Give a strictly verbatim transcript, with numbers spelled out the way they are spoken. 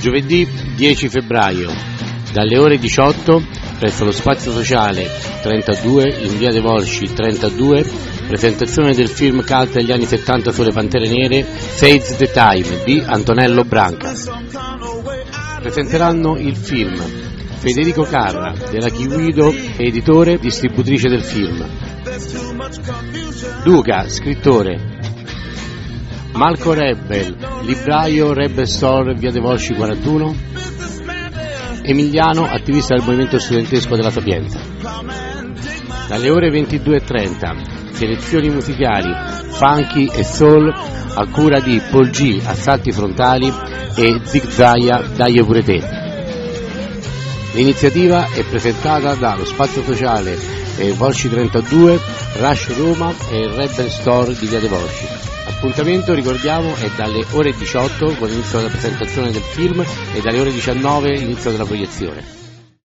Giovedì dieci febbraio, dalle ore diciotto, presso lo Spazio Sociale trentadue in via De Volsci trentadue, presentazione del film cult degli anni settanta sulle Pantere Nere, Fades the Time di Antonello Branca. Presenteranno il film Federico Carra della Chiuido, editore, distributrice del film, Duca, scrittore, Marco Rebel, libraio, Rebel Store, via De Volsci quarantuno, Emiliano, attivista del movimento studentesco della Sapienza. Dalle ore ventidue e trenta, selezioni musicali, funky e soul a cura di Paul G, Assalti Frontali e Zig Zaya, Dai Pure Te. L'iniziativa è presentata dallo Spazio Sociale eh, Volsci trentadue, Rush Roma e il Rebel Store di via De Volsci. L'appuntamento, ricordiamo, è dalle ore diciotto con l'inizio della presentazione del film e dalle ore diciannove inizio della proiezione.